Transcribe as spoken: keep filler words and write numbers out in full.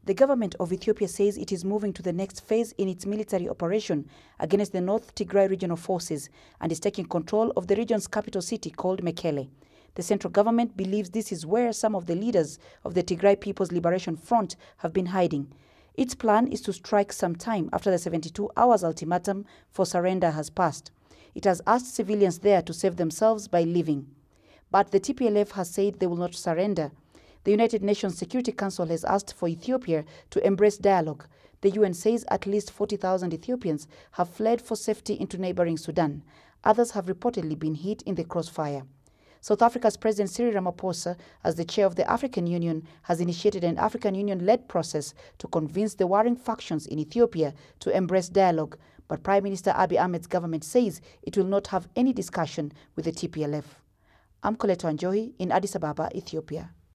The government of Ethiopia says it is moving to the next phase in its military operation against the North Tigray regional forces and is taking control of the region's capital city called Mekele. The central government believes this is where some of the leaders of the Tigray People's Liberation Front have been hiding. Its plan is to strike some time after the seventy-two hours ultimatum for surrender has passed. It has asked civilians there to save themselves by leaving. But the T P L F has said they will not surrender. The United Nations Security Council has asked for Ethiopia to embrace dialogue. The U N says at least forty thousand Ethiopians have fled for safety into neighboring Sudan. Others have reportedly been hit in the crossfire. South Africa's President Cyril Ramaphosa, as the chair of the African Union, has initiated an African Union-led process to convince the warring factions in Ethiopia to embrace dialogue. But Prime Minister Abiy Ahmed's government says it will not have any discussion with the T P L F. I'm Coletta Wanjohi in Addis Ababa, Ethiopia.